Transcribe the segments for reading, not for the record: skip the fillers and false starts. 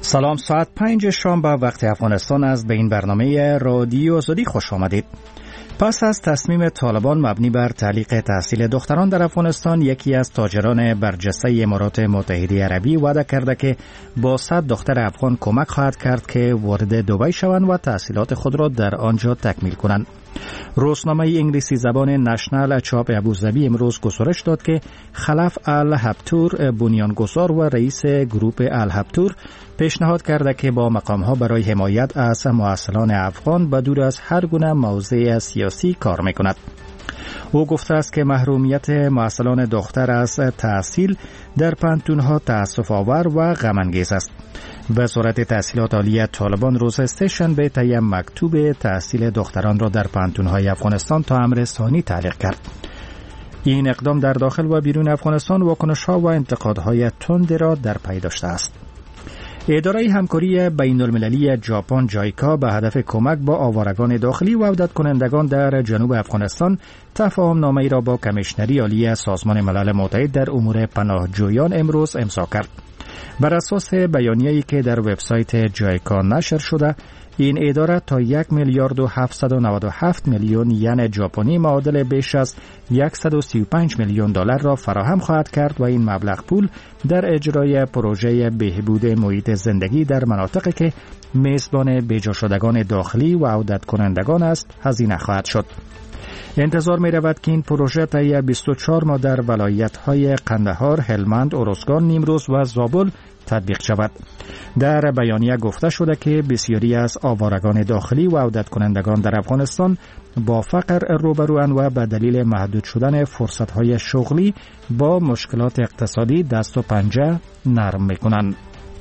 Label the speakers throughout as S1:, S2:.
S1: سلام، ساعت 5 شام به وقت افغانستان است. به این برنامه رادیو آزادی خوش آمدید. پس از تصمیم طالبان مبنی بر تعلیق تحصیل دختران در افغانستان، یکی از تاجران برجسته امارات متحده عربی وعده کرده که با 100 دختر افغان کمک خواهد کرد که وارد دبی شوند و تحصیلات خود را در آنجا تکمیل کنند. روزنامه انگلیسی زبان نشنل چاپ ابوظبی امروز گزارش داد که خلف الهبتور، بنیانگذار و رئیس گروپ الهبتور، پیشنهاد کرده که با مقام‌ها برای حمایت از مواصلان افغان به دور از هر گونه موضع سیاسی کار می‌کند. او گفته است که محرومیت مواصلان دختر از تحصیل در پانتون‌ها تأسف‌آور و غم‌انگیز است. وزارت تحصیلات عالی طالبان روز سه‌شنبه طی مکتوب تحصیل دختران را در پانتون‌های افغانستان تا امر ثانی تعلیق کرد. این اقدام در داخل و بیرون افغانستان واکنش‌ها و انتقادهای تند را در پی داشته است. اداره همکاری بین‌المللی ژاپن جایکا به هدف کمک با آوارگان داخلی و عودت کنندگان در جنوب افغانستان تفاهم نامه‌ای را با کمیشنری عالی سازمان ملل متحد در امور پناهجویان امروز امضا کرد. بر اساس بیانیه‌ای که در وبسایت جایکا نشر شده، این اداره تا 1 میلیارد و 797 میلیون ین ژاپنی معادل بیش از 135 میلیون دلار را فراهم خواهد کرد و این مبلغ پول در اجرای پروژه بهبود محیط زندگی در مناطقی که میزبان بجا شدگان داخلی و عودت کنندگان است هزینه خواهد شد. انتظار می رود که این پروژه طی 24 ماه در ولایت‌های قندهار، هلمند، اورزگان، نیمروز و زابل تطبیق شود. در بیانیه گفته شده که بسیاری از آوارگان داخلی و عودت کنندگان در افغانستان با فقر روبروان و به دلیل محدود شدن فرصت‌های شغلی با مشکلات اقتصادی دست و پنجه نرم می‌کنند.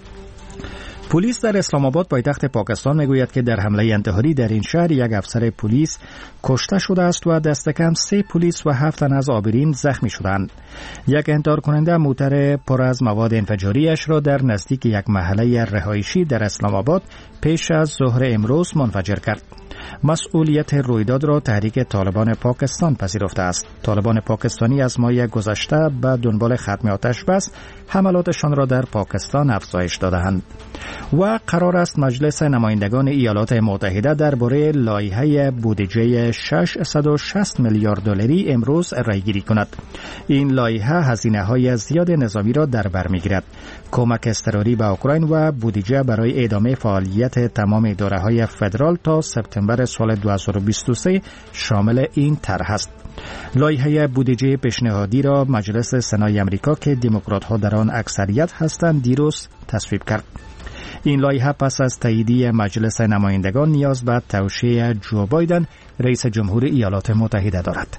S1: پلیس در اسلام آباد پایتخت پاکستان میگوید که در حمله انتحاری در این شهر یک افسر پلیس کشته شده است و دست کم 3 پلیس و 7 تن از آبرین زخمی شدند. یک انتحار کننده موتر پر از مواد انفجاریش را در نزدیک یک محله رهایشی در اسلام آباد پیش از ظهر امروز منفجر کرد. مسئولیت رویداد را تحریک طالبان پاکستان پذیرفته است. طالبان پاکستانی از ماه گذشته به دنبال ختم آتش بس حملاتشان را در پاکستان افزایش داده‌اند. و قرار است مجلس نمایندگان ایالات متحده درباره لایحه بودجه 660 میلیارد دلاری امروز رأی‌گیری کند. این لایحه هزینه‌های زیاد نظامی را در بر می‌گیرد. کمک اضطراری به اوکراین و بودجه برای ادامه فعالیت تمام اداره‌های فدرال تا سپتامبر سال 2023 شامل این طرح است. لایحه بودجه پیشنهادی را مجلس سنای آمریکا که دموکرات‌ها در آن اکثریت هستند دیروز تصویب کرد. این لایحه پس از تاییدیه مجلس نمایندگان نیاز به توشیح جو بایدن رئیس جمهور ایالات متحده دارد.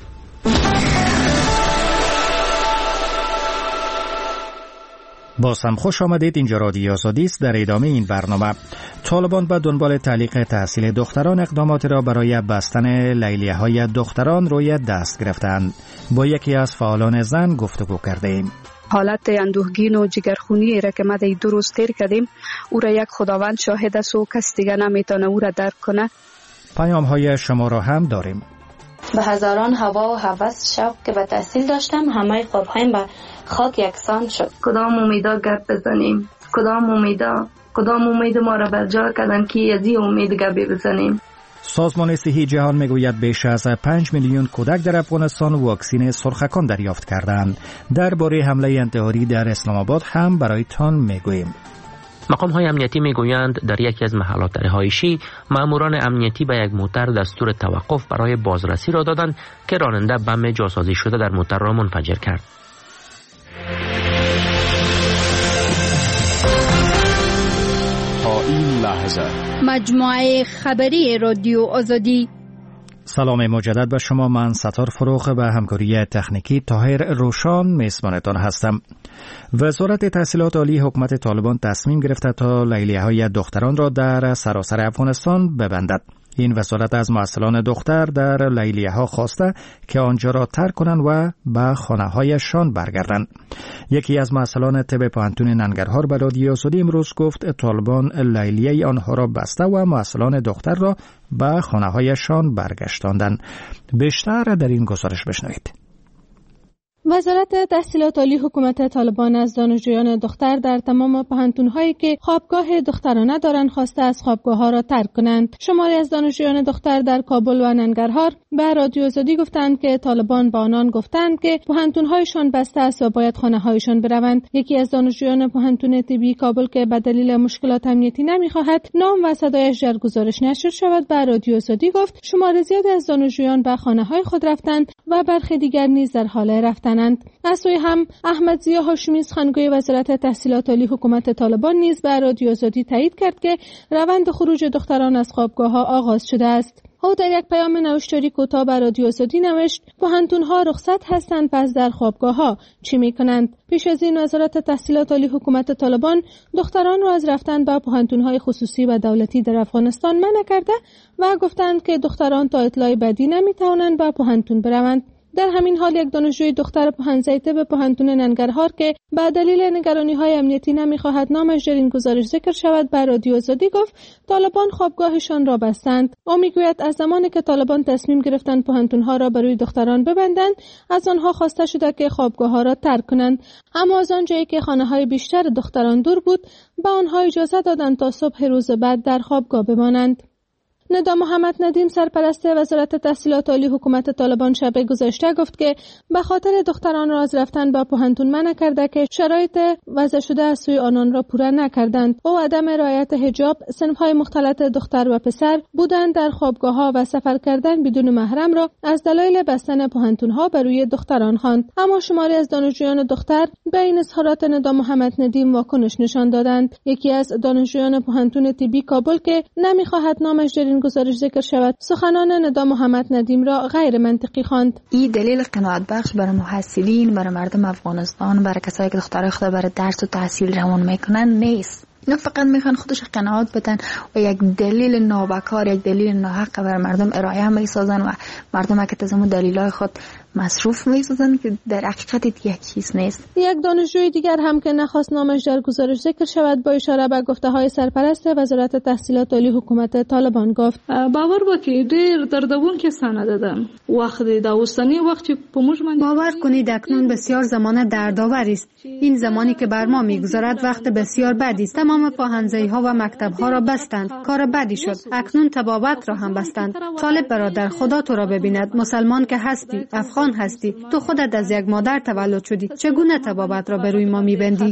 S1: باز هم خوش آمدید. اینجا رادیو آزادی است. در ادامه این برنامه، طالبان به دنبال تعلیق تحصیل دختران اقدامات را برای بستن لیلیه‌های دختران روی دست گرفتند. با یکی از فعالان زن گفتگو کردیم.
S2: حالت اندوهگین و جگرخونی را که ما در 2 روز تیر کردیم، او را یک خداوند شاهد است و کس دیگه نمیتونه او را درک کنه.
S1: پیام‌های شما را هم داریم.
S3: به هزاران هوا و هوس شوق که به تحصیل داشتم، همه خوابهایم به خاک یکسان شد.
S4: کدام امیدا گپ بزنیم؟ کدام امید ما را بر جا کردن که از این امید گپ بزنیم؟
S1: سازمان صحی جهان میگوید بیش از 5 میلیون کودک در افغانستان واکسن سرخکان دریافت کردند. درباره حمله انتحاری در اسلام آباد هم برایتان میگوییم.
S5: مقام‌های امنیتی میگویند در یکی از محلات رهایشی ماموران امنیتی به یک موتر دستور توقف برای بازرسی را دادند که راننده بم جاسازی شده در موتر را منفجر کرد.
S6: تا این لحظه
S7: مجموعه خبری رادیو آزادی.
S1: سلام مجدد به شما. من ستار فروغ به همکاری تکنیکی طاهر روشان میزبانتان هستم. وزارت تحصیلات عالی حکومت طالبان تصمیم گرفته تا لیلیه‌های دختران را در سراسر افغانستان ببندد. این وزارت از مواصلان دختر در لیلیه‌ها خواسته که آنجا را ترک کنند و به خانه‌هایشان برگردند. یکی از مواصلان طب پانتون ننگرهار به رادیو آزادی امروز گفت طالبان لیلیه آنها را بسته و مواصلان دختر را به خانه‌هایشان برگشتاندند. بیشتر در این گزارش بشنوید.
S8: وزارت تحصیلات عالی حکومت طالبان از دانشجویان دختر در تمام پوهنتون‌هایی که خوابگاه دخترانه دارند خواسته از خوابگاه‌ها را ترک کنند. شماری از دانشجویان دختر در کابل و ننگرهار به رادیو آزادی گفتند که طالبان با آنان گفتند که پوهنتون‌هایشان بسته است و باید خانه‌هایشان بروند. یکی از دانشجویان پوهنتون طبی کابل که به دلیل مشکلات امنیتی نمی‌خواهد نام و صدایش در گزارش نشر شود به رادیو آزادی گفت شمار زیادی از دانشجویان به خانه‌های خود رفتند و برخی دیگر نیز در حال رفتن. از سوی هم احمد ضیا هاشمی سخنگوی وزارت تحصیلات عالی حکومت طالبان نیز به رادیو آزادی تایید کرد که روند خروج دختران از خوابگاه‌ها آغاز شده است. او در یک پیام نوشتاری کوتاه به رادیو آزادی نوشت پوهنتون‌ها رخصت هستند پس در خوابگاه‌ها چی می‌کنند؟ پیش از این وزارت تحصیلات عالی حکومت طالبان دختران را از رفتن به پوهنتون‌های خصوصی و دولتی در افغانستان منع کرده و گفتند که دختران تا اطلاع بعدی نمی‌توانند به پوهنتون بروند. در همین حال یک دانشجوی دختر پهن‌زیته به پوهنتون ننگرهار که به دلیل نگرانی‌های امنیتی نمی‌خواهد نامش در این گزارش ذکر شود به رادیو آزادی گفت طالبان خوابگاهشان را بستند. او میگوید از زمانی که طالبان تصمیم گرفتند پوهنتون‌ها را برای دختران ببندند از آنها خواسته شده که خوابگاه‌ها را ترک کنند، اما از آنجایی که خانه‌های بیشتر دختران دور بود به آنها اجازه دادند تا صبح روز بعد در خوابگاه بمانند. ندا محمد ندیم سرپرست وزارت تحصیلات عالی حکومت طالبان شب گذشته گفت که به خاطر دختران را از رفتن به پوهنتون منع کرده که شرایط وضع شده از سوی آنان را پوره نکردند. او عدم رعایت حجاب، صنف‌های مختلط دختر و پسر، بودن در خوابگاه‌ها و سفر کردن بدون محرم را از دلایل بستن پوهنتون‌ها بر روی دختران خواند. اما شماری از دانشجویان دختر به این اظهارات ندا محمد ندیم واکنش نشان دادند. یکی از دانشجویان پوهنتون طبی کابل که نمی‌خواهد نامش در گزارش ذکر شود سخنان ندا محمد ندیم را غیر منطقی خواند.
S9: این دلیل قناعت بخش برای محصلین، برای مردم افغانستان، برای کسایی که دخترای خود برای درس و تحصیل روان میکنن نیست. اینا فقط میخوان خودش قناعت بدن و یک دلیل نابکار، یک دلیل ناحق برای مردم ارائه میسازن و مردم که تزمون دلیلای خود مصروف میسازن که در حقیقت یک چیز نیست.
S8: یک دانشجوی دیگر هم که نخواست نامش در گزارش ذکر شود با اشاره به گفته‌های سرپرست وزارت تحصیلات عالی حکومت طالبان گفت
S10: باور وکړئ ډېر دردونکې سند ده وخت د اوسنی وخت په موږ باندې
S11: باور کنید اکنون بسیار زمان دردآور است. این زمانی که بر ما میگذرد وقت بسیار بدی است. تمام پاهنزی‌ها و مکتب‌ها را بستند. کار بدی شد. اکنون طبابت را هم بستند. طالب برادر خدا تو را ببیند. مسلمان که هستی، افغان هستی، تو خودت از یک مادر تولد شدی، چگونه طبابت را به روی ما میبندی؟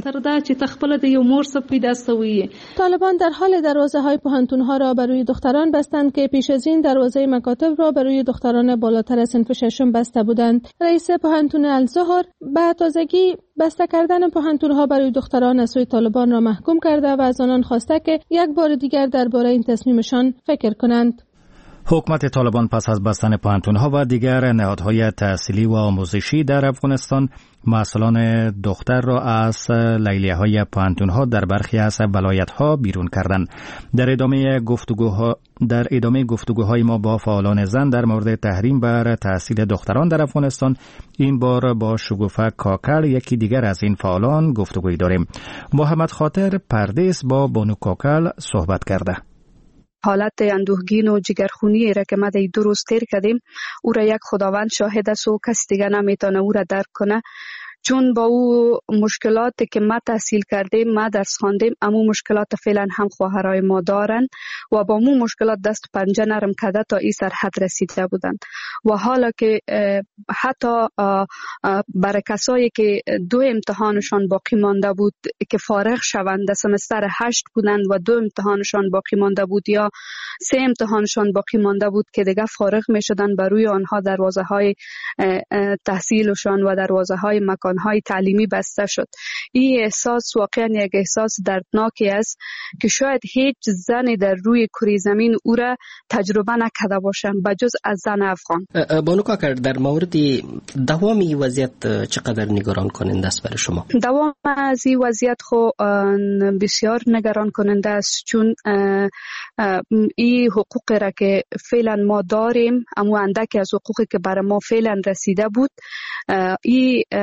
S8: طالبان در حال دروازه‌های پوهنتون‌ها را بر روی دختران بستند که پیش از این دروازه مکاتب را بر روی دختران بالاتر از صنف ششم بسته بودند. رئیس پوهنتون الزهر به تازگی بسته کردن پوهنتون‌ها برای دختران از سوی طالبان را محکوم کرده و از آنان خواسته که یک بار دیگر درباره این تصمیمشان فکر کنند.
S1: حکومت طالبان پس از بستن پوهنتون‌ها و دیگر نهادهای تحصیلی و آموزشی در افغانستان مسئولان دختر را از لیلیه‌های پوهنتون‌ها در برخی از ولایت‌ها بیرون کردند. در ادامه گفتگوهای ما با فعالان زن در مورد تحریم بر تحصیل دختران در افغانستان این بار با شگوفه کاکل یکی دیگر از این فعالان گفتگوی داریم. محمد خاطر پردیس با بانو کاکل صحبت کرده.
S2: حالت اندوهگین و جگرخونی را که ما در 2 روز تیر کردیم او را یک خداوند شاهد است و کس دیگه نمیتونه او را درک کنه، چون با او مشکلاتی که ما تحصیل کردیم، ما درس خواندیم، امو مشکلات فعلا هم خواهرای ما دارن و با مو مشکلات دست پنجه نرم کرده تا این سرحد رسیده بودن و حالا که حتی برای کسایی که 2 امتحانشان باقی مانده بود که فارغ شوند، سمستر 8 بودند و 2 امتحانشان باقی مانده بود یا 3 امتحانشان باقی مانده بود که دیگه فارغ می شدن، بر روی آنها دروازه های تحصیلشان و دروازه های مکان های تعلیمی بسته شد. این احساس واقعا یک احساس دردناکی است که شاید هیچ زنی در روی کره زمین او را تجربه نکرده باشم بجز از زن افغان.
S12: بانو کاکر، در مورد دوام این وضعیت چقدر نگران کننده است برای شما؟
S2: دوام از این وضعیت خو بسیار نگران کننده است، چون این حقوق را که فعلا ما داریم، اما اندکی از حقوقی که برای ما فعلا رسیده بود، این از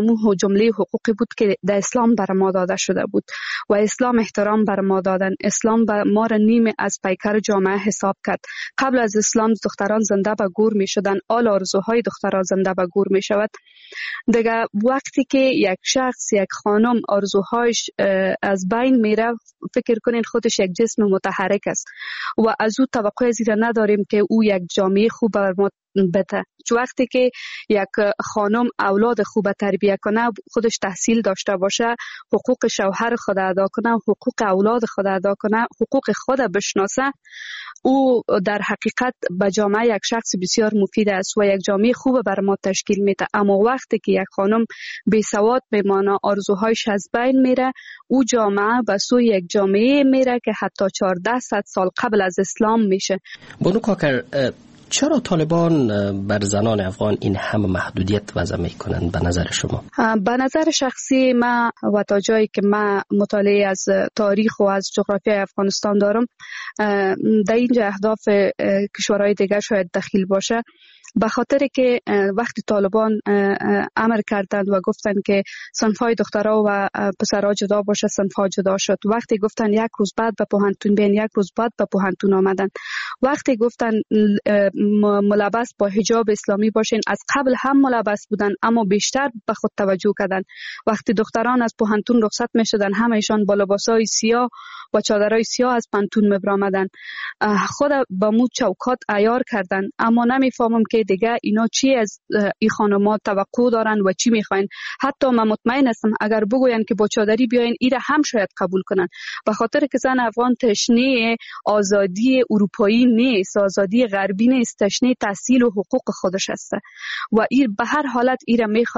S2: امو جمله حقوقی بود که در اسلام بر ما داده شده بود و اسلام احترام بر ما دادن. اسلام بر ما را نیم از پیکر جامعه حساب کرد. قبل از اسلام دختران زنده به گور می شدن، آل آرزوهای دختران زنده به گور می شود. دیگه وقتی که یک شخص، یک خانم آرزوهایش از بین میره، فکر کنین خودش یک جسم متحرک است و از او توقع زیرا نداریم که او یک جامعه خوب بر ما بده. چون وقتی که یک خانم اولاد خوب تربیت کنه، خودش تحصیل داشته باشه، حقوق شوهر خود ادا کنه، حقوق اولاد خود ادا کنه، حقوق خود بشناسه، او در حقیقت به جامعه یک شخص بسیار مفید است و یک جامعه خوب بر ما تشکیل میده. اما وقتی که یک خانم بی سواد میمانه، آرزوهایش از بین میره، او جامعه به سوی یک جامعه میره که حتی 1400 سال قبل از اسلام میشه.
S12: بانو کاکر، چرا طالبان بر زنان افغان این همه محدودیت وضع میکنند به نظر شما؟
S2: به نظر شخصی من و تا جایی که من مطالعه از تاریخ و از جغرافیای افغانستان دارم، در اینجا اهداف کشورهای دیگر شاید دخیل باشه. به خاطر که وقتی طالبان امر کردند و گفتند که صنفهای دخترها و پسرها جدا باشه، صنفها جدا شد. وقتی گفتند یک روز بعد به پوهنتون بیاین، یک روز بعد به پوهنتون آمدن. وقتی گفتند ملبس با حجاب اسلامی باشین، از قبل هم ملبس بودن اما بیشتر به خود توجه کردند. وقتی دختران از پوهنتون رخصت می شدن، همهشان با لباسای سیاه و چادرای سیاه از پوهنتون می برآمدن. خود با مو چوکات عیار کردن. اما نمیفهمم که دیگه اینا چی از این خانم‌ها توقع دارن و چی میخواین. حتی من مطمئن هستم اگر بگوین که با چادری بیاین، ایره هم شاید قبول کنن. به خاطر که زن افغان تشنه آزادی اروپایی نیست، آزادی غربی نیست، تشنه تحصیل و حقوق خودش هست و این به هر حالت ایره میخواد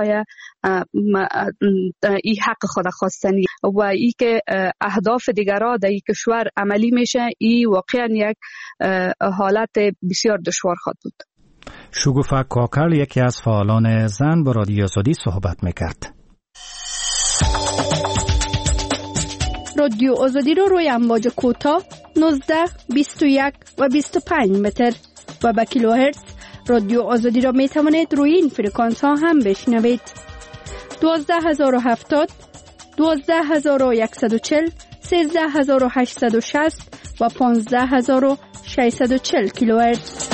S2: این حق خود خواستنی و ای که اهداف دیگرها در این کشور عملی میشه، این واقعا یک حالت بسیار دشوار خواهد بود.
S1: شگوفه کاکل، یکی از فعالان زن، با رادیو آزادی صحبت میکرد.
S7: رادیو آزادی رو روی امواج کوتاه 19، 21 و 25 متر و با کیلوهرتز رادیو آزادی را می توانید روی این فرکانس ها هم بشنوید. 12070، 12140، 13860 و 15640 کیلوهرتز.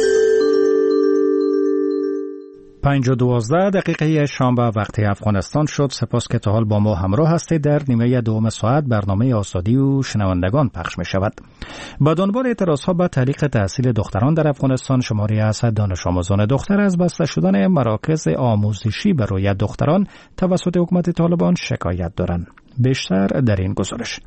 S1: 5:12 شام وقت افغانستان شد. سپاس که تا حال با ما همراه هستید. در نیمه دوم ساعت برنامه آزادی و شنوندگان پخش می شود. با دنبال اعتراضها به تعلیق تحصیل دختران در افغانستان، شماری از دانش آموزان دختر از بسته شدن مراکز آموزشی برای دختران توسط حکومت طالبان شکایت دارند. بیشتر در این گزارش.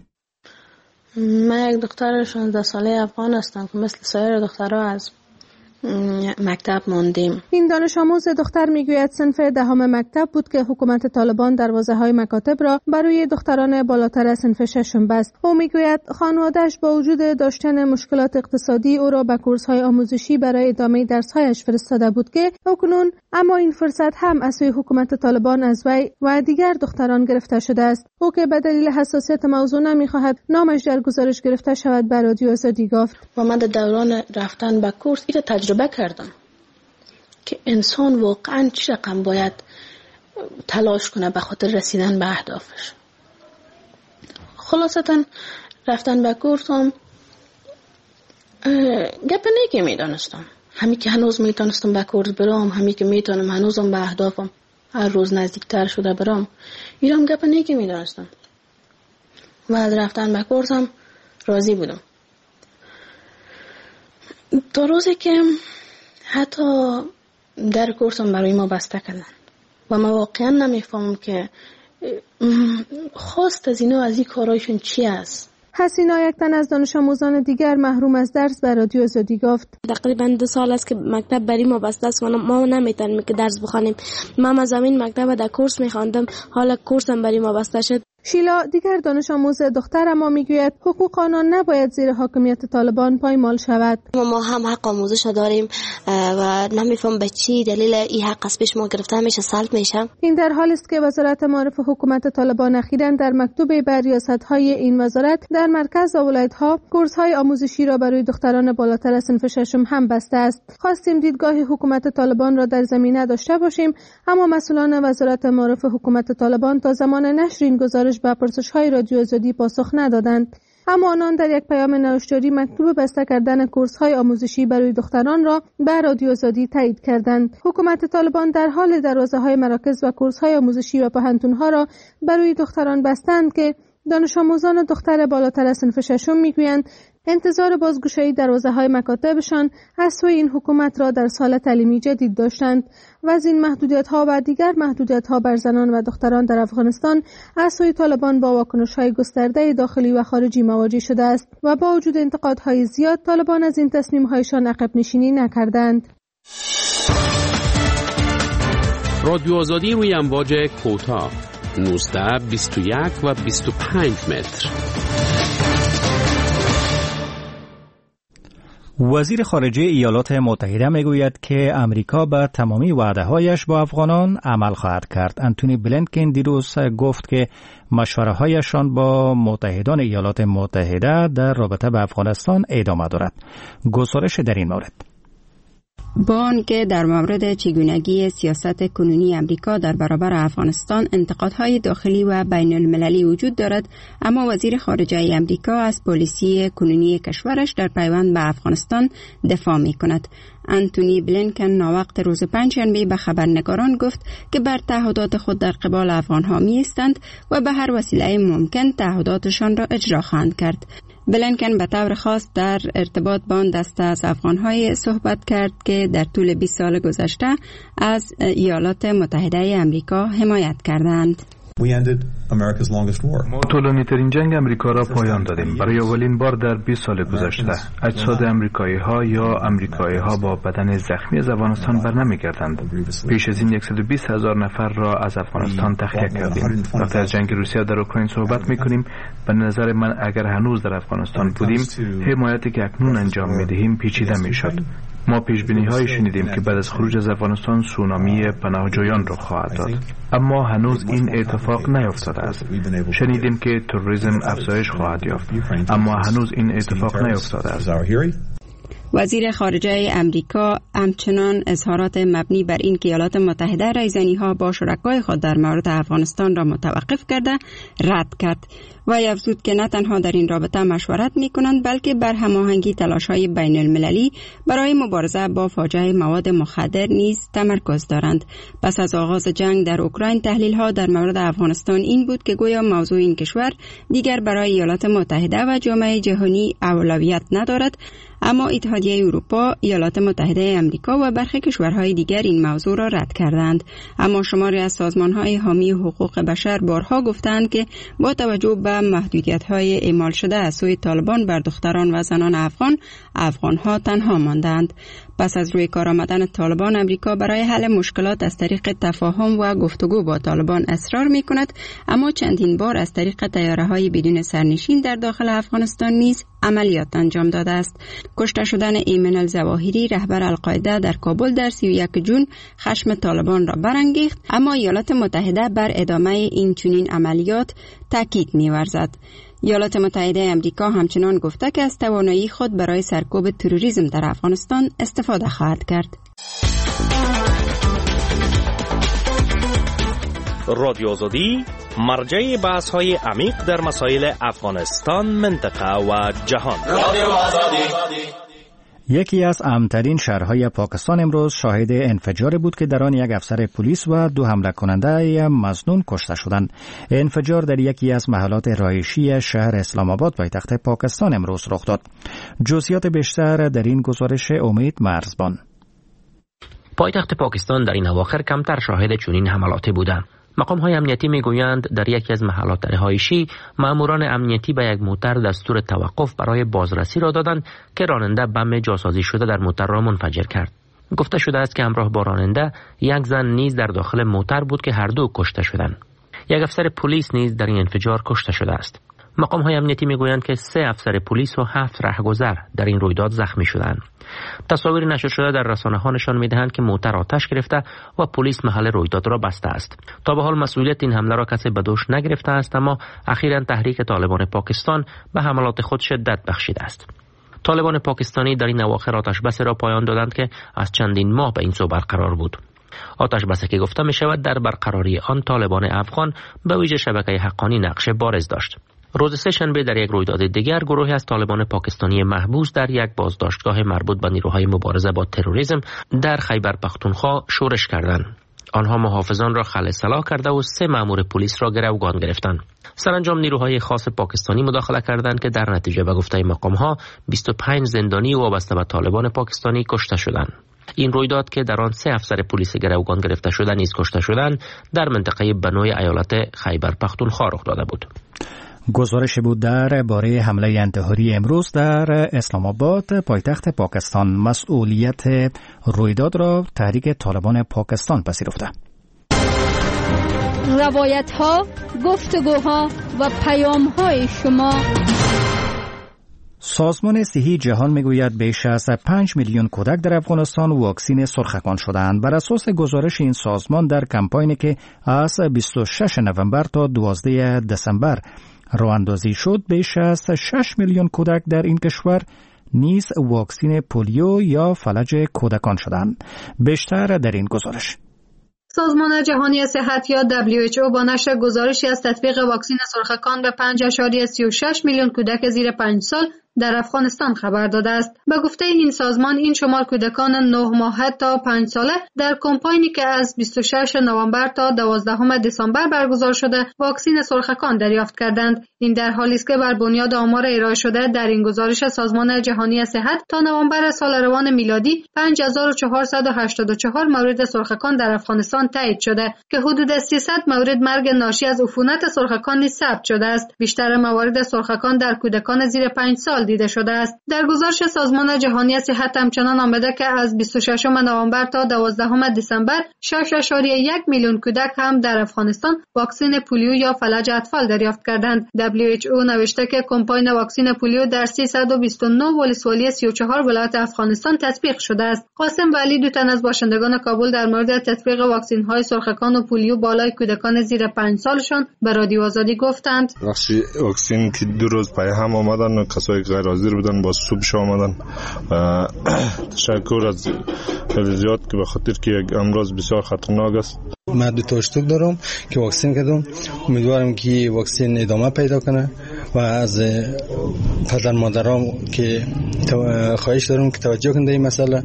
S13: من یک دختر 16 ساله افغان هستم که مثل سایر دخترها از مکتب ماندیم.
S8: این دانش آموز دختر میگوید صنف دهم مکتب بود که حکومت طالبان دروازه‌های مکاتب را برای دختران بالاتر از صنف ششم بست. او میگوید خانواده‌اش با وجود داشتن مشکلات اقتصادی او را به کورس‌های آموزشی برای ادامه درس‌هایش فرستاده بود که اکنون اما این فرصت هم از سوی حکومت طالبان از وی و دیگر دختران گرفته شده است. او که به دلیل حساسیت موضوع نمی‌خواهد نامش در گزارش گرفته شود به رادیو آزادی گفت:
S13: و من در دوران رفتن به کورس این تجربه کردم که انسان واقعا چه رقم باید تلاش کنه به خاطر رسیدن به اهدافش. خلاصتا رفتن به کورس هم گپ نیکی میدانستم. همی که هنوز میتونستم به کورس برام، همی که میتونم هنوزم به اهدافم هر روز نزدیکتر شده برام، اینم گپ نیکی میدانستم و از رفتن به کورس هم راضی بودم. تا روزی که حتی در کورسم برای ما بسته کردن و من واقعا نمیفهمم که خواست از اینا، از این کارایشون چی است.
S8: حسینا، یک تن از دانش آموزان دیگر محروم از درس به رادیو آزادی گفت:
S14: تقریبا 2 سال است که مکتب برای ما بسته است و ما نمیتونیم که درس بخوانیم. ما مضامین مکتب در کورس میخواندم، حالا کورسم برای ما بسته شد.
S8: شیلا دیگر دانش آموز دختر ما میگوید حقوق آنان نباید زیر حاکمیت طالبان پایمال شود.
S14: ما هم حق آموزش داریم و نمیفهم به چی دلیل این حق از پیش ما گرفته میشه، سلب میشه.
S8: این در حالی است که وزارت معارف حکومت طالبان اخیراً در مکتوبی بر ریاست‌های این وزارت در مرکز و ولایت‌ها کورس‌های آموزشی را برای دختران بالاتر از صنف ششم هم بسته است. خواستیم دیدگاه حکومت طالبان را در زمینه داشته باشیم، اما مسئولان وزارت معارف حکومت طالبان تا زمان نشر این گزارش به پرسش‌های رادیو آزادی پاسخ ندادند. اما آنان در یک پیام نوشتاری مکتوب بسته کردن کورس‌های آموزشی برای دختران را به رادیو آزادی تایید کردند. حکومت طالبان در حال دروازه‌های مراکز و کورس‌های آموزشی و پهنتون‌ها را برای دختران بستند که دانش آموزان دختر بالاتر از صنف ششم میگویند انتظار بازگشایی دروازه‌های مکاتبشان از سوی این حکومت را در سال تعلیمی جدید داشتند و از این محدودیت‌ها و دیگر محدودیت‌ها بر زنان و دختران در افغانستان از سوی طالبان با واکنش‌های گسترده داخلی و خارجی مواجه شده است و با وجود انتقادهای زیاد طالبان از این تصمیم‌هایشان عقب نشینی نکردند.
S6: رادیو آزادی روی امواج کوتاه 19 21 و 25 متر.
S1: وزیر خارجه ایالات متحده میگوید که امریکا به تمامی وعده‌هایش با افغانان عمل خواهد کرد. انتونی بلینکن دیروز گفت که مشوره‌هایشان با متحدان ایالات متحده در رابطه به افغانستان ادامه دارد. گزارش در این مورد.
S15: با آنکه در مورد چگونگی سیاست کنونی امریکا در برابر افغانستان انتقادهای داخلی و بین المللی وجود دارد، اما وزیر خارجه امریکا از پالیسی کنونی کشورش در پیوند به افغانستان دفاع می کند. انتونی بلینکن ناوقت روز پنجشنبه به خبرنگاران گفت که بر تعهدات خود در قبال افغانها می ایستند و به هر وسیله ممکن تعهداتشان را اجرا خواهند کرد. بلینکن به طور خاص در ارتباط با آن دسته از افغان‌های صحبت کرد که در طول 20 سال گذشته از ایالات متحده آمریکا حمایت کردند.
S16: ما طولانی‌ترین جنگ امریکا را پایان دادیم. برای اولین بار در 20 سال گذشته اجساد امریکایی‌ها یا امریکایی‌ها با بدن زخمی از افغانستان برنمی‌گردند. پیش از این 120,000 نفر را از افغانستان تخلیه کردیم. وقتی از جنگ روسیه در اوکراین صحبت می‌کنیم، به نظر من اگر هنوز در افغانستان بودیم، حمایتی که اکنون انجام می‌دهیم پیچیده می‌شد. ما پیش‌بینی‌هایی شنیدیم که بعد از خروج از افغانستان سونامی پناهجویان رخ خواهد داد، اما هنوز این اتفاق نیفتاده است. شنیدیم که تروریسم افزایش خواهد یافت، اما هنوز این اتفاق نیفتاده است.
S15: وزیر خارجه امریکا همچنان اظهارات مبنی بر این که ایالات متحده رایزنی‌ها با شرکای خود در مورد افغانستان را متوقف کرده رد کرد و افزود که نه تنها در این رابطه مشورت می‌کنند بلکه بر هماهنگی تلاش‌های بین المللی برای مبارزه با فاجعه مواد مخدر نیز تمرکز دارند. پس از آغاز جنگ در اوکراین تحلیل‌ها در مورد افغانستان این بود که گویا موضوع این کشور دیگر برای ایالات متحده و جامعه جهانی اولویت ندارد، اما اتحادیه اروپا، ایالات متحده آمریکا و برخی کشورهای دیگر این موضوع را رد کردند. اما شماری از سازمان‌های حامی حقوق بشر بارها گفتند که با توجه به محدودیت‌های اعمال شده از سوی طالبان بر دختران و زنان افغان‌ها تنها ماندند. پس از روی کار آمدن طالبان، امریکا برای حل مشکلات از طریق تفاهم و گفتگو با طالبان اصرار می‌کند، اما چندین بار از طریق طیاره‌های بدون سرنشین در داخل افغانستان نیز عملیات انجام داده است. کشته شدن ایمن الظواهری رهبر القاعده در کابل در 31 جون خشم طالبان را برانگیخت، اما ایالات متحده بر ادامه این چنین عملیات تاکید می‌ورزد. ایالات متحده آمریکا همچنان گفته که از توانایی خود برای سرکوب تروریسم در افغانستان استفاده خواهد کرد.
S17: رادیو آزادی مرجع بحث‌های عمیق در مسائل افغانستان، منطقه و جهان. رادیو آزادی.
S1: یکی از امن‌ترین شهرهای پاکستان امروز شاهد انفجاری بود که در آن یک افسر پلیس و 2 حمله کننده مظنون کشته شدند. انفجار در یکی از محلات رهایشی شهر اسلام آباد پایتخت پاکستان امروز رخ داد. جزئیات بیشتر در این گزارش امید مرزبان.
S5: پایتخت پاکستان در این اواخر کمتر شاهد چنین حملاتی بوده. مقام‌های امنیتی میگویند در یکی از محلات رهایشی ماموران امنیتی به یک موتر دستور توقف برای بازرسی را دادند که راننده بم جاسازی شده در موتر را منفجر کرد. گفته شده است که همراه با راننده یک زن نیز در داخل موتر بود که هر دو کشته شدند. یک افسر پلیس نیز در این انفجار کشته شده است. مقام‌های امنیتی میگویند که 3 افسر پلیس و 7 رهگذر در این رویداد زخمی شدند. تصاویر نشر شده در رسانه‌ها نشان می‌دهند که موتر آتش گرفته و پلیس محل رویداد را بسته است. تا به حال مسئولیت این حمله را کسی به دوش نگرفته است، اما اخیراً تحریک طالبان پاکستان به حملات خود شدت بخشیده است. طالبان پاکستانی در این اواخر آتشبس را پایان دادند که از چندین ماه به این سو برقرار بود. آتشبسی که گفته می شود در برقراری آن طالبان افغان به ویژه شبکه حقانی نقش بارز داشت. روز سه‌شنبه در یک رویداد دیگر گروهی از طالبان پاکستانی محبوس در یک بازداشتگاه مربوط به نیروهای مبارزه با تروریسم در خیبر پختونخوا شورش کردند. آنها محافظان را خلع سلاح کرده و 3 مأمور پلیس را گروگان گرفتند. سرانجام نیروهای خاص پاکستانی مداخله کردند که در نتیجه به گفته مقام‌ها 25 زندانی وابسته به طالبان پاکستانی کشته شدند. این رویداد که در آن 3 افسر پلیس گروگان گرفته شده نیز کشته شدند در منطقه بنوی ایالت خیبر پختونخوا رخ داده بود.
S1: گزارش بود درباره حمله انتحاری امروز در اسلام آباد پایتخت پاکستان. مسئولیت رویداد را تحریک طالبان پاکستان پذیرفته.
S7: روایت ها، گفتگوها و پیام های شما.
S1: سازمان صحی جهان میگوید بیش از 5 میلیون کودک در افغانستان واکسین سرخکان شدند. بر اساس گزارش این سازمان در کمپاینی که از 26 نوامبر تا 12 دسامبر راه اندازی شد، بیش از 6 میلیون کودک در این کشور نیز واکسین پولیو یا فلج کودکان شدند. بیشتر در این گزارش.
S11: سازمان جهانی صحت یا WHO با نشر گزارشی از تطبیق واکسین سرخکان به 5.36 میلیون کودک زیر 5 سال در افغانستان خبر داده است. به گفته این سازمان این شمار کودکان 9 ماهه تا 5 ساله در کمپاینی که از 26 نوامبر تا 12 دسامبر برگزار شده واکسین سرخکان دریافت کردند. این در حالی است که بر بنیاد آمار ارائه شده در این گزارش سازمان جهانی صحت تا نوامبر سال روان میلادی 5484 مورد سرخکان در افغانستان تایید شده که حدود 300 مورد مرگ ناشی از عفونت سرخکان نیز ثبت شده است. بیشتر موارد سرخکان در کودکان زیر 5 سال دیده شده است. در گزارش سازمان جهانی صحت همچنان آمده که از 26 نوامبر تا 12 دسامبر 6.1 میلیون کودک هم در افغانستان واکسن پولیو یا فلج اطفال دریافت کردند. WHO نوشته که کمپاین واکسن پولیو در 329 ولسوالی 34 ولایت افغانستان تطبیق شده است. قاسم ولی دو تن از باشندگان کابل در مورد تطبیق واکسن‌های سرخکان و پولیو بالای کودکان زیر 5 سالشان به رادیو آزادی گفتند.
S18: واکسن که 2 روز پای هم آمدن، کسایی که غیر حاضر بودن با صبح آمدن. تشکر از خیلی زیاد که به خاطر که یک امراض بسیار خطرناک است.
S19: من 2 تا اشتراک دارم که واکسن کردم. امیدوارم که واکسن ادامه پیدا کنه و از پدر مادرام که خواهش دارم که توجه کنند این مسئله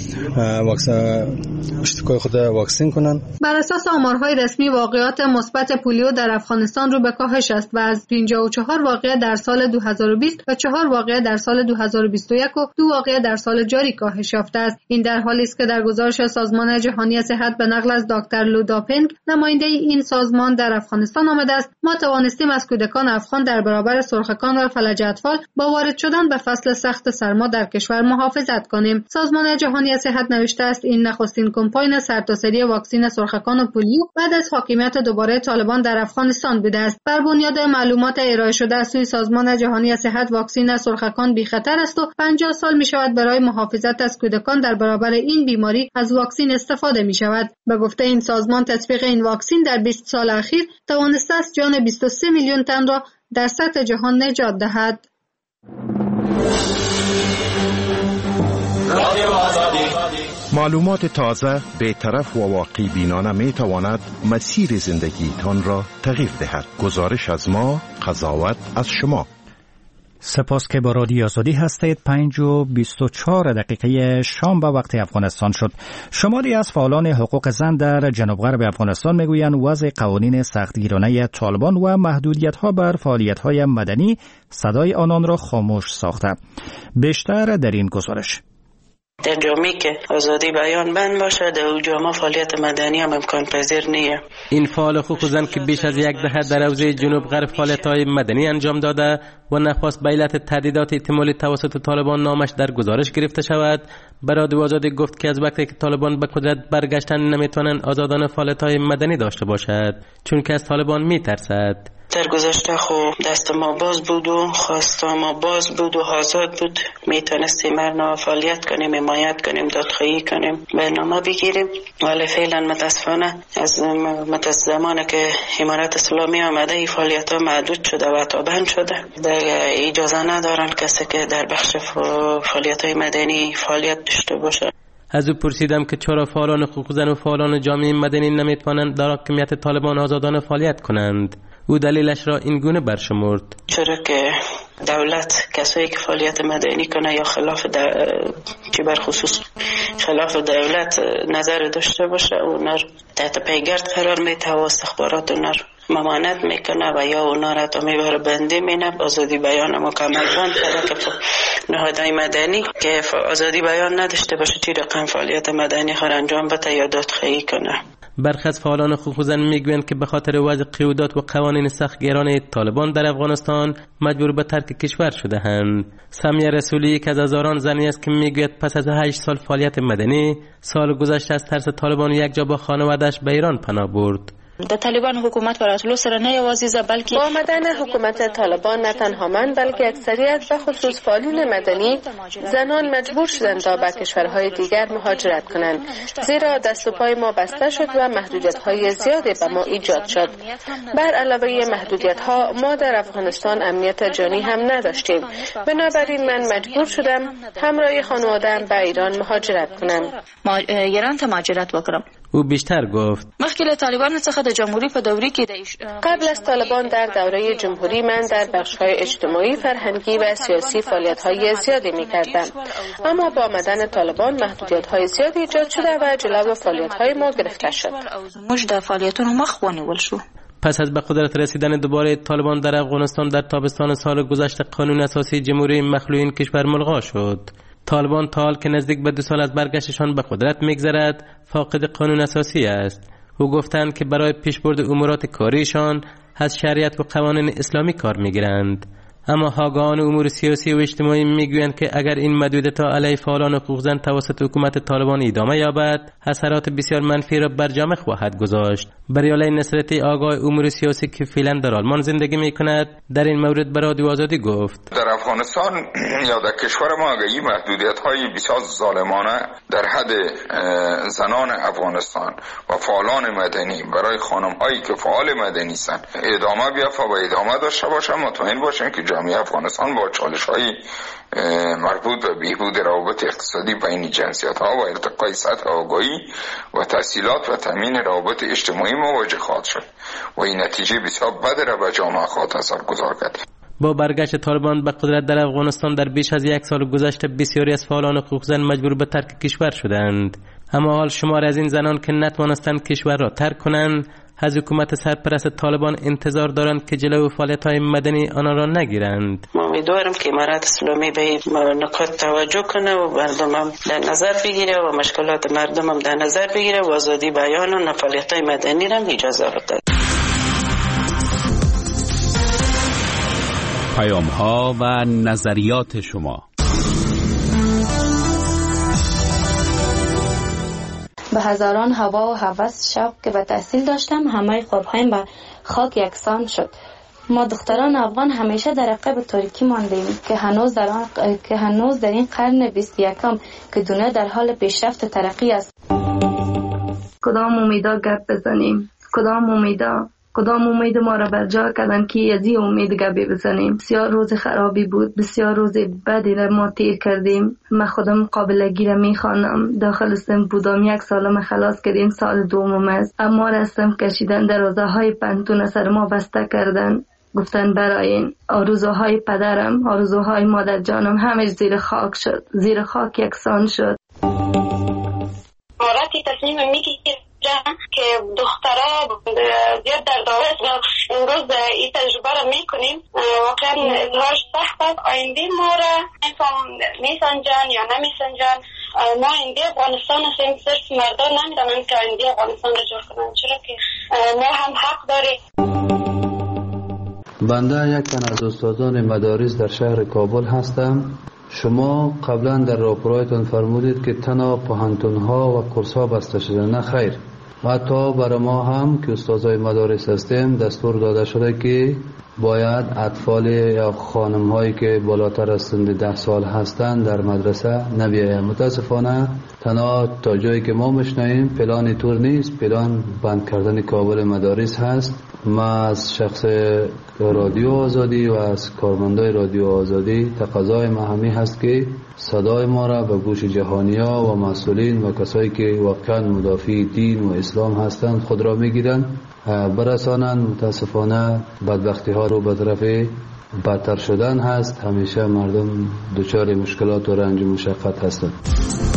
S19: اشتراک خود واکسن کنن.
S11: بر اساس آمارهای رسمی واقعات مثبت پولیو در افغانستان رو به کاهش است و از 54 واقعه در سال 2020 و 4 واقعه در سال 2021 و 2 واقعه در سال جاری کاهش یافته است. این در حالی است که در گزارش سازمان جهانی صحت به نقل از دکتر لوداپنگ نماینده این سازمان در افغانستان آمده است: ما توانستیم از کودکان افغان در برابر سرخکان و فلج اطفال با وارد شدن به فصل سخت سرما در کشور محافظت کنیم. سازمان جهانی صحت نوشته است این نخستین کمپاین سرتاسری واکسن سرخکان و پولیو بعد از حاکمیت دوباره طالبان در افغانستان بوده است. بر بنیاد معلومات ارائه شده از سوی سازمان جهانی صحت واکسن سرخکان بی خطر است و 50 سال می شود برای محافظت از کودکان در برابر این بیماری از واکسن استفاده می شود. به گفته این سازمان تطبیق این واکسن در 20 سال اخیر توانسته است جان 23 میلیون تن را در سطح جهان نجات دهد.
S20: معلومات تازه، بی‌طرف و واقعی بینانه می تواند مسیر زندگیتان را تغییر دهد. گزارش از ما، قضاوت از شما.
S1: سپاس که با رادیو آزادی هستید. 5:24 شام به وقت افغانستان شد. شماری از فعالان حقوق زن در جنوب غرب افغانستان میگویند وضع قوانین سختگیرانه طالبان و محدودیت‌ها بر فعالیت‌های مدنی صدای آنان را خاموش ساخته. بیشتر در این گزارش.
S21: در جامعه که آزادی بیان بند باشه در اون جامعه فعالیت مدنی هم امکان پذیر نیه.
S22: این فعال حقوق زن که بیش از یک دهه در حوزه جنوب غرب فعالیت‌های مدنی انجام داده و نخواست به علت تهدیدات احتمالی توسط طالبان نامش در گزارش گرفته شود، به رادیو آزادی گفت که از وقتی که طالبان به قدرت برگشتن نمیتوانند آزادانه فعالیت‌های مدنی داشته باشد چون که از طالبان میترسد.
S21: در گذشته خب دست ما باز بود و خواست ما باز بود و آزاد بود، میتونستیم هر فعالیت کنیم، حمایت کنیم، دادخواهی کنیم، برنامه بگیریم، ولی فعلا متاسفانه از زمانی که امارت اسلامی آمده این فعالیت ها محدود شده و تا بند شده. اجازه ندارن کسی که در بخش فعالیت های مدنی فعالیت داشته باشه.
S22: از او پرسیدم که چرا فعالان حقوق زن و فعالان جامعه مدنی نمیتوانند در حاکمیت طالبان آزادانه فعالیت کنند. او دلیلش را این گونه برشمرد:
S21: چرا که دولت کسایی که فعالیت مدنی کنه یا چه بر خصوص خلاف دولت نظر داشته باشه اونا تحت پیگرد قرار میده و استخبارات اونا ممانعت میکنه و یا اونا را تا میبره بنده مینه. آزادی بیان مکمل بند کرده که نهادهای مدنی که آزادی بیان نداشته باشه چی رقم فعالیت مدنی خود انجام بده یا دادخواهی کنه.
S22: برخی از فعالان حقوق زن میگویند که به خاطر وضع قیودات و قوانین سختگیرانه طالبان در افغانستان مجبور به ترک کشور شده اند. سمیه رسولی که از هزاران زنی است که میگوید پس از 8 سال فعالیت مدنی سال گذشته از ترس طالبان یک جا با خانواده‌اش به ایران پناه برد.
S23: د طالبان حکومت وراتلو سره نه یوازې بلکې
S24: با آمدن حکومت طالبان نه تنها من بلکه اکثریت به خصوص فعالین مدنی زنان مجبور شدند تا به کشورهای دیگر مهاجرت کنند، زیرا دست و پای ما بسته شد و محدودیت‌های زیادی به ما ایجاد شد. بر علاوه محدودیت‌ها ما در افغانستان امنیت جانی هم نداشتیم، بنابراین من مجبور شدم همراه خانواده‌ام به ایران مهاجرت کنم.
S23: ایران ته مهاجرت وکړم.
S22: او بیشتر گفت:
S23: مخکې له طالبان څخه د جمهوری په دورې کې
S24: قبل از طالبان در دوره جمهوری من در بخش‌های اجتماعی، فرهنگی و سیاسی فعالیت‌های زیادی می‌کردم، اما با آمدن طالبان محدودیت‌های زیادی ایجاد شده و جلو فعالیت‌های ما گرفته شد.
S23: موږ د فعالیتونو مخ ونیول شو.
S22: پس از به قدرت رسیدن دوباره طالبان در افغانستان در تابستان سال گذشته قانون اساسی جمهوری مخلوعین کشور ملغا شد. طالبان تا حال که نزدیک به 2 سال از برگشتشان به قدرت میگذرد فاقد قانون اساسی است. او گفتند که برای پیشبرد امورات کاریشان از شریعت و قوانین اسلامی کار میگیرند، اما آگاهان امور سیاسی و اجتماعی میگویند که اگر این محدودیت‌ها علیه فعالان حقوق زن توسط حکومت طالبان ادامه یابد اثرات بسیار منفی را بر جامعه خواهد گذاشت. بریاله نصرتی آگاه امور سیاسی که فعلا در آلمان زندگی میکند در این مورد به رادیو آزادی گفت:
S25: در افغانستان یا در کشور ما این محدودیت‌های بسیار ظالمانه در حد زنان افغانستان و فعالان مدنی برای خانم‌هایی که فعال مدنی هستند ادامه بیافته و ادامه داشته باشه، مطمئن باشیم که جامعه افغانستان با چالش‌های مربوط به بهبود روابط اقتصادی بین جنسیت‌ها و ارتقای سطح آگاهی و تحصیلات و تامین روابط اجتماعی مواجه خواهد شد و این نتیجه بسیار بد را به جامعه خواهد اثرگذار کرد.
S22: با برگشت طالبان به قدرت در افغانستان در بیش از 1 سال گذشته بسیاری از فعالان حقوق زن مجبور به ترک کشور شدند، اما حال شمار از این زنان که نتوانستند کشور را ترک کنند از حکومت سرپرست طالبان انتظار دارند که جلوی فعالیت‌های مدنی آنها را نگیرند.
S21: ما امیدوارم که امارت اسلامی به این نکات توجه کنه و مردم هم در نظر بگیره و مشکلات مردم هم در نظر بگیره و آزادی بیان و فعالیت‌های مدنی را اجازه بده.
S6: پیام‌ها و نظریات شما.
S3: به هزاران هوا و هوس شوق که به تحصیل داشتم همه خوابهایم به خاک یکسان شد. ما دختران افغان همیشه در عقب تاریکی ماندیم که هنوز در این قرن 21 که دنیا در حال پیشرفت و ترقی است.
S4: کدام امیدا گپ بزنیم؟ کدام امید ما را بر جا کردن که از این امید گپی بزنیم؟ بسیار روز خرابی بود، بسیار روز بدی را ما تیر کردیم. من خودم قابلگی را میخوانم. داخل سن بودم، 1 سالم خلاص کردیم، سال دومم است. اما رستم کشیدن، دروازه های پنتون سر ما بسته کردن. گفتن برای این آرزوهای پدرم، آرزوهای مادر جانم همه زیر خاک شد، زیر خاک یکسان شد.
S26: وقتی تصمیم میگیرم که دخترها زیاد در دعوت و امروز این تجربه را میکنیم، واقعا اظهارش سخت است. آینده ما را میسنجن یا نمیسنجن ما ایندی افغانستان هستیم، صرف مردان نمیدونن که ایندی افغانستان رو جور کنن، چرا که ما هم حق داریم.
S2: بنده یک تن از استادان مدارس در شهر کابل هستم. شما قبلا در راپورایتان فرمودید که تنها پوهنتون‌ها و کورس‌ها بسته شده. نه خیر، حتی برای ما هم که استادای مدارس هستیم دستور داده شده که باید اطفال یا خانم‌هایی که بالاتر از سن 10 سال هستند در مدرسه نبیاید. متاسفانه تنها تا جایی که ما میشنویم پلان طور نیست، پلان بند کردن کابل مدارس هست. ما از شخص رادیو آزادی و از کارمندای رادیو آزادی تقاضای ما همین هست که صدای ما را به گوش جهانی‌ها و مسئولین و کسایی که واقعا مدافع دین و اسلام هستند خود را میگیرند برسانند. متاسفانه بدبختی ها رو به طرف بدتر شدن هست. همیشه مردم دچار مشکلات و رنج و مشقت هستند.